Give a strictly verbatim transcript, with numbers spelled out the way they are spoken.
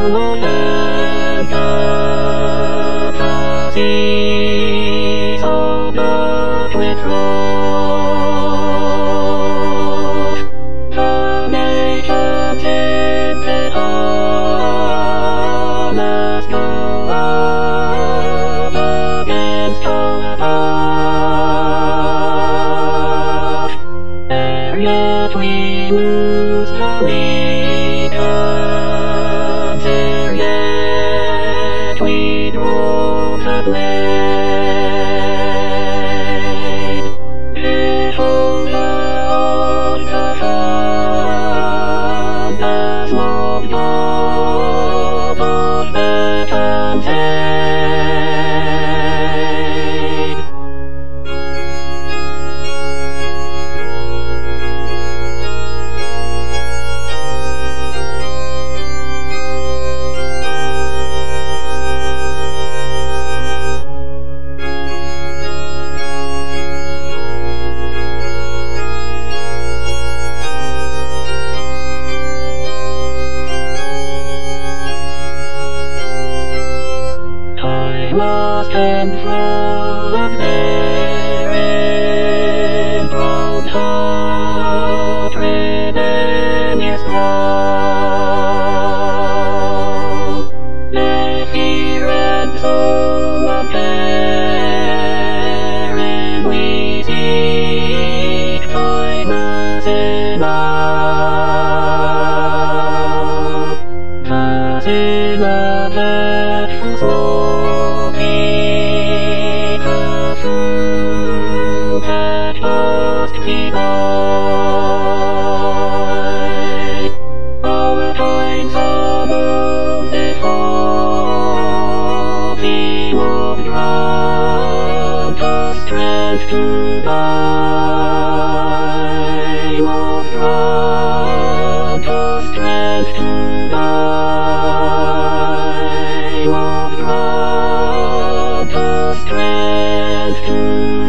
alone and the seas of the twin rose. The nations in the harness go up against all above. Ere yet we lose the legions, ere yet we drove the blade. Behold the thunders of Job of Bethlehem's aid. Lost and full of their enthroned heart, rebellious throng. They fear and so uncaring we seek kindness enough. Thus in the dreadful storm that must be by. Our times are known before, we will grant us strength to die. Will grant us strength to die. Will grant us strength to